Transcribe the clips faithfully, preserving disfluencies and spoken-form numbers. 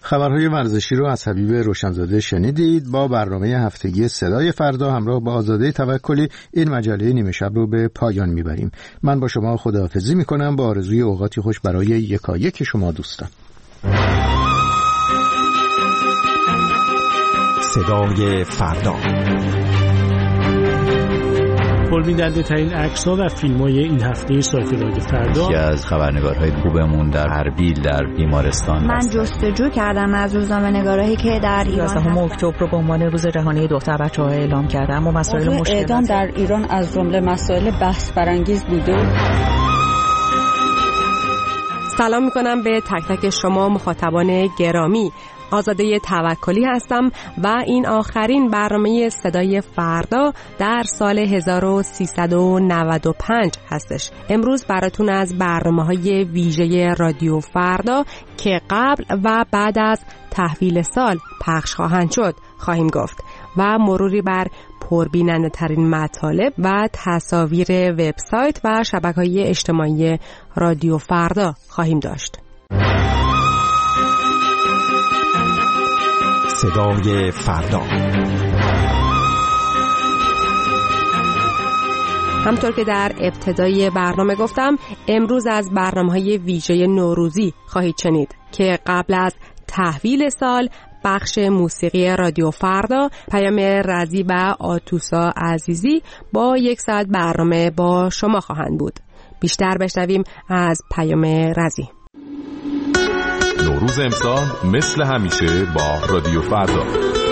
خبرهای ورزشی رو از حبیب روشنزاده شنیدید. با برنامه هفتگی صدای فردا همراه با آزاده توکلی این مجله نیمه شب رو به پایان میبریم. من با شما خداحافظی میکنم با آرزوی اوقاتی خوش برای یکایک شما دوستان. صدای فردا. پربیننده ترین عکس‌ها و فیلم‌های این هفته سایت رادیو فردا. یکی از خبرنگارهای خوبمون در اربیل در بیمارستان. من جستجو کردم از روزنامه‌نگارایی که در ایران یازدهم اکتبر رو به عنوان روز جهانی دختر بچه‌ها اعلام کردم و مسائل مشکل اعدام در ایران از جمله مسائل بحث برانگیز بوده. سلام می‌کنم به تک تک شما مخاطبان گرامی. آزاده توکلی هستم و این آخرین برنامه صدای فردا در سال هزار و سیصد و نود و پنج هستش. امروز براتون از برنامه‌های ویژه رادیو فردا که قبل و بعد از تحویل سال پخش خواهند شد خواهیم گفت و مروری بر پربیننده ترین مطالب و تصاویر وبسایت و شبکه‌های اجتماعی رادیو فردا خواهیم داشت. صدای فردا. همطور که در ابتدای برنامه گفتم امروز از برنامه‌های ویژه نوروزی خواهید شنید که قبل از تحویل سال بخش موسیقی رادیو فردا پیام رزی و آتوسا عزیزی با یک ساعت برنامه با شما خواهند بود. بیشتر بشنویم از پیام رزی. نوروز امسال مثل همیشه با رادیو فردا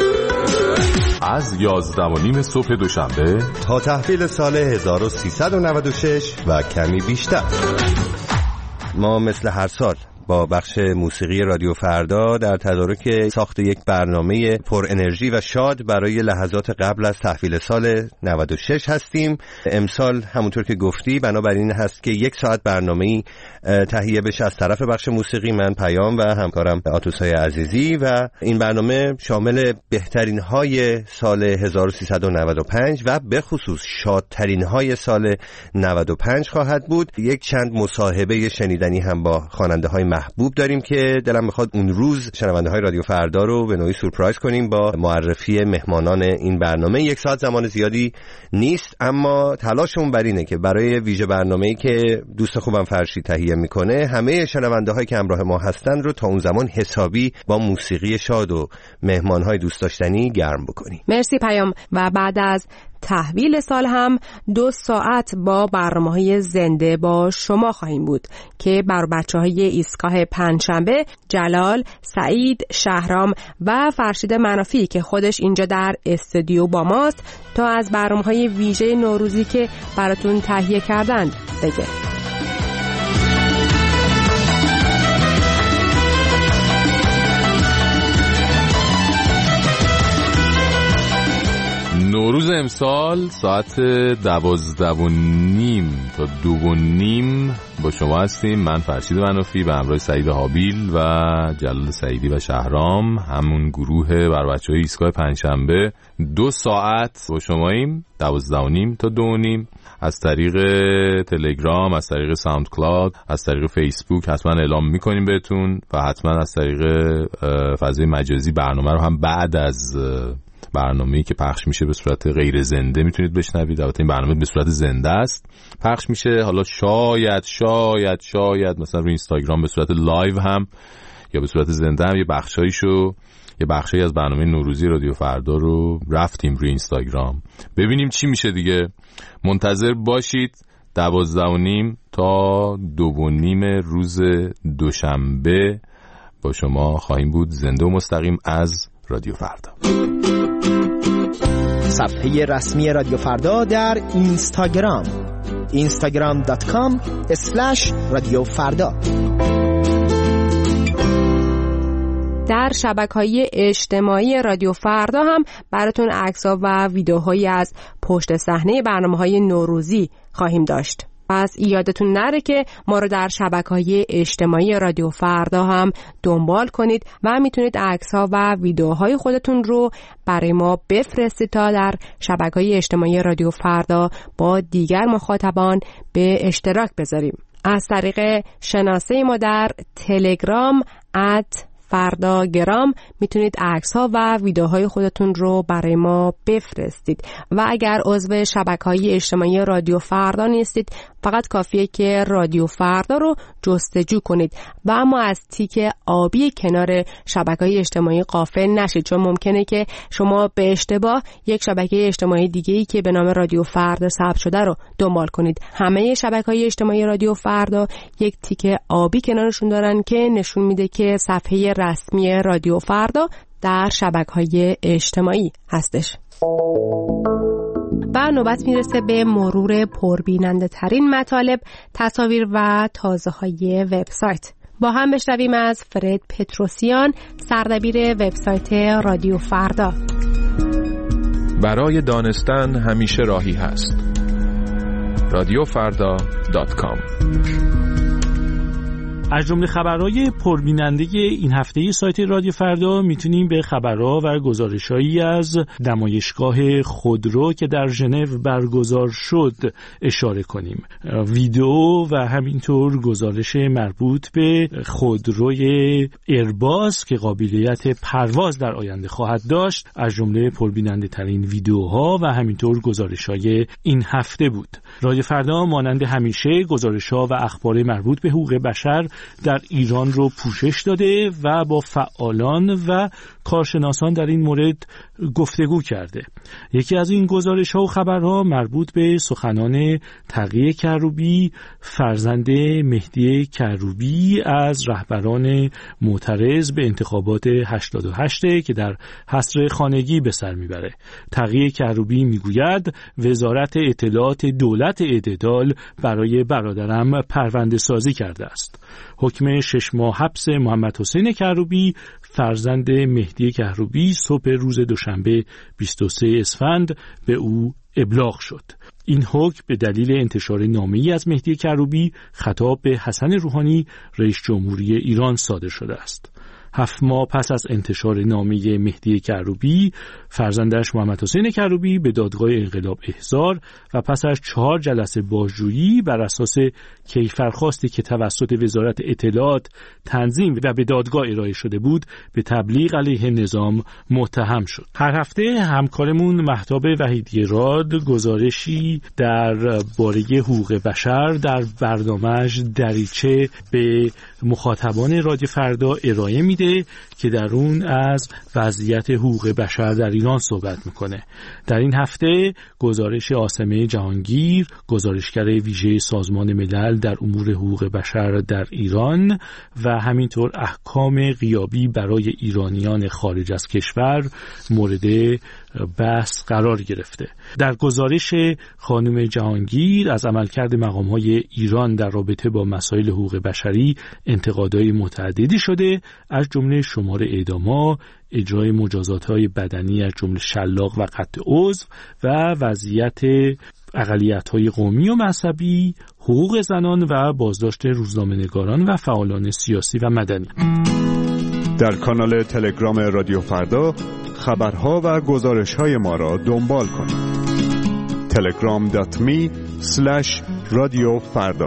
از یازده و نیم صبح دوشنبه تا تحویل سال هزار و سیصد و نود و شش و کمی بیشتر ما مثل هر سال با بخش موسیقی رادیو فردا در تدارک ساخت یک برنامه پر انرژی و شاد برای لحظات قبل از تحویل سال نود و شش هستیم. امسال همونطور که گفتی بنابراین هست که یک ساعت برنامه‌ای تهیه بشه از طرف بخش موسیقی، من پیام و همکارم آتوسای عزیزی، و این برنامه شامل بهترین های سال هزار و سیصد و نود و پنج و به خصوص شادترین های سال نود و پنج خواهد بود. یک چند مصاحبه شنیدنی هم با خواننده های محبوب داریم که دلم میخواد اون روز شنونده های رادیو فردا رو به نوعی سورپرایز کنیم با معرفی مهمانان این برنامه. یک ساعت زمان زیادی نیست، اما تلاشمون بر اینه که برای ویژه برنامه‌ای که دوست خوبم فرشی تهیه میکنه همه شنونده هایی که همراه ما هستن رو تا اون زمان حسابی با موسیقی شاد و مهمان های دوست داشتنی گرم بکنیم. مرسی پیام. و بعد از تحویل سال هم دو ساعت با برنامه‌های زنده با شما خواهیم بود که بر بچه‌های ایستگاه پنجشنبه جلال، سعید، شهرام و فرشید منافی که خودش اینجا در استودیو با ماست تا از برنامه‌های ویژه نوروزی که براتون تهیه کردند بگه. نوروز امسال ساعت دوازده و نیم تا دو و نیم با شما هستیم. من فرشید منافی به همراه سعید حابیل و جلال سعیدی و شهرام، همون گروه بر بچه‌های ایستگاه پنجشنبه. دو ساعت با شماییم، دوازده و نیم تا دو و نیم، از طریق تلگرام، از طریق ساوند کلاود، از طریق فیسبوک حتما اعلام میکنیم بهتون و حتما از طریق فضای مجازی برنامه رو هم بعد از برنامه‌ای که پخش میشه به صورت غیر زنده میتونید بشنوید. البته این برنامه به صورت زنده است پخش میشه. حالا شاید شاید شاید مثلا روی اینستاگرام به صورت لایو هم یا به صورت زنده هم یه بخشایشو یه بخشایی از برنامه نوروزی رادیو فردا رو رفتیم روی اینستاگرام. ببینیم چی میشه دیگه. منتظر باشید. دوازده و نیم تا دو و نیم روز دوشنبه با شما خواهیم بود زنده و مستقیم از رادیو فردا. صفحه رسمی رادیو فردا در اینستاگرام اینستاگرام دات کام اسلش رادیو فردا. در شبکه‌های اجتماعی رادیو فردا هم براتون عکس‌ها و ویدیوهایی از پشت صحنه برنامه‌های نوروزی خواهیم داشت. پس یادتون نره که ما رو در شبکه‌های اجتماعی رادیو فردا هم دنبال کنید و میتونید عکس‌ها و ویدیوهای خودتون رو برای ما بفرستید تا در شبکه‌های اجتماعی رادیو فردا با دیگر مخاطبان به اشتراک بذاریم. از طریق شناسه ما در تلگرام ات فردا گرام میتونید عکس ها و ویدیوهای خودتون رو برای ما بفرستید و اگر عضو شبکه‌های اجتماعی رادیو فردا نیستید فقط کافیه که رادیو فردا رو جستجو کنید و اما از تیک آبی کنار شبکه‌های اجتماعی غافل نشید، چون ممکنه که شما به اشتباه یک شبکه اجتماعی دیگه‌ای که به نام رادیو فردا ثبت شده رو دنبال کنید. همه شبکه‌های اجتماعی رادیو فردا یک تیک آبی کنارشون دارن که نشون میده که صفحه رسمی رادیو فردا در شبکه‌های اجتماعی هستش. و نوبت میرسه به مرور پربیننده ترین مطالب، تصاویر و تازه های وبسایت. با هم بشنویم از فرد پتروسیان، سردبیر وبسایت رادیو فردا. برای دانستن همیشه راهی هست. رادیو فردا دات کام. از جمله خبرهای پربیننده این هفته سایت رادیو فردا میتونیم به خبرها و گزارشهایی از نمایشگاه خودرو که در ژنو برگزار شد اشاره کنیم. ویدیو و همینطور گزارش مربوط به خودروی ایرباس که قابلیت پرواز در آینده خواهد داشت از جمله پربیننده ترین ویدیوها و همینطور گزارشهای این هفته بود. رادیو فردا مانند همیشه گزارشها و اخبار مربوط به حقوق بشر در ایران رو پوشش داده و با فعالان و کارشناسان در این مورد گفتگو کرده. یکی از این گزارش ها و خبرها مربوط به سخنان تقی کروبی، فرزند مهدی کروبی، از رهبران معترض به انتخابات هشتاد و هشت که در حصر خانگی به سر میبره. تقی کروبی میگوید وزارت اطلاعات دولت اعتدال برای برادرم پرونده سازی کرده است. حکم شش ماه حبس محمد حسین کروبی فرزند مهدی کروبی صبح روز دوشنبه بیست و سوم اسفند به او ابلاغ شد. این حکم به دلیل انتشار نامه‌ای از مهدی کروبی خطاب به حسن روحانی رئیس جمهوری ایران صادر شده است. هفت ماه پس از انتشار نامه مهدی کروبی، فرزندش محمد حسین کروبی به دادگاه انقلاب احضار و پس از چهار جلسه بازجویی بر اساس کیفرخواستی که توسط وزارت اطلاعات تنظیم و به دادگاه ارائه شده بود به تبلیغ علیه نظام متهم شد. هر هفته همکارمون مهتاب وحیدی راد گزارشی در باره حقوق بشر در برنامه‌اش دریچه به مخاطبان رادیو فردا ارائه میده که در اون از وضعیت حقوق بشر در ایران صحبت میکنه. در این هفته گزارش عاصمه جهانگیر، گزارشگر ویژه سازمان ملل در امور حقوق بشر در ایران و همینطور احکام غیابی برای ایرانیان خارج از کشور مورد بحث قرار گرفته. در گزارش خانم جهانگیر از عملکرد مقام‌های ایران در رابطه با مسائل حقوق بشری انتقادهای متعددی شده، از جمله شمار اعدام‌ها، اجرای مجازات‌های بدنی از جمله شلاق و قطع عضو و وضعیت اقلیت‌های قومی و مذهبی، حقوق زنان و بازداشت روزنامه‌نگاران و فعالان سیاسی و مدنی. در کانال تلگرام رادیو فردا خبرها و گزارش‌های ما را دنبال کنید. تلگرام دات می اسلش رادیو فردا.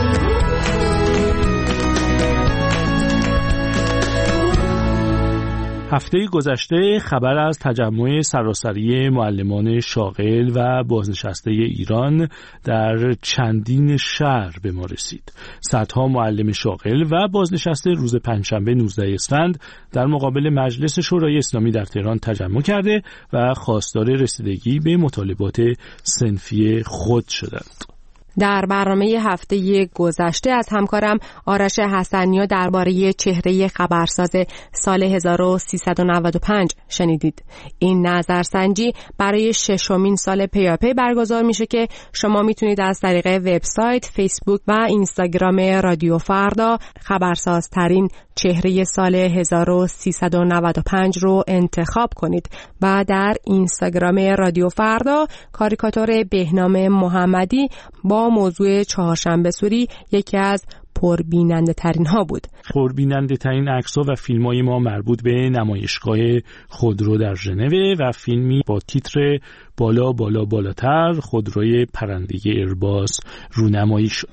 هفته گذشته خبر از تجمع سراسری معلمان شاغل و بازنشسته ایران در چندین شهر به ما رسید. صدها معلم شاغل و بازنشسته روز پنجشنبه نوزدهم اسفند در مقابل مجلس شورای اسلامی در تهران تجمع کرده و خواستار رسیدگی به مطالبات صنفی خود شدند. در برنامه هفته گذشته از همکارم آرش حسنیا درباره چهره خبرساز سال هزار و سیصد و نود و پنج شنیدید. این نظرسنجی برای ششمین سال پیاپی برگزار میشه که شما میتونید از طریق وبسایت، فیسبوک و اینستاگرام رادیو فردا خبرسازترین چهره سال هزار و سیصد و نود و پنج رو انتخاب کنید و در اینستاگرام رادیو فردا کاریکاتور بهنام محمدی با موضوع چهارشنبه سوری یکی از پربیننده ترین ها بود. پربیننده ترین عکس ها و فیلم های ما مربوط به نمایشگاه خودرو در ژنو و فیلمی با تیتر بالا بالا بالاتر خودروی پرنده ایرباس رونمایی شد.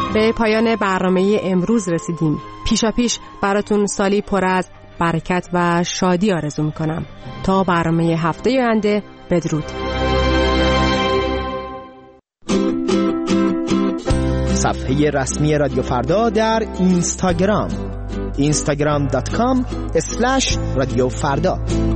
به پایان برنامه امروز رسیدیم. پیشا پیش براتون سالی پر از برکت و شادی آرزو میکنم. تا برنامه هفته آینده، بدرود. صفحه رسمی رادیو فردا در اینستاگرام اینستاگرام دات کام اسلش رادیو فردا.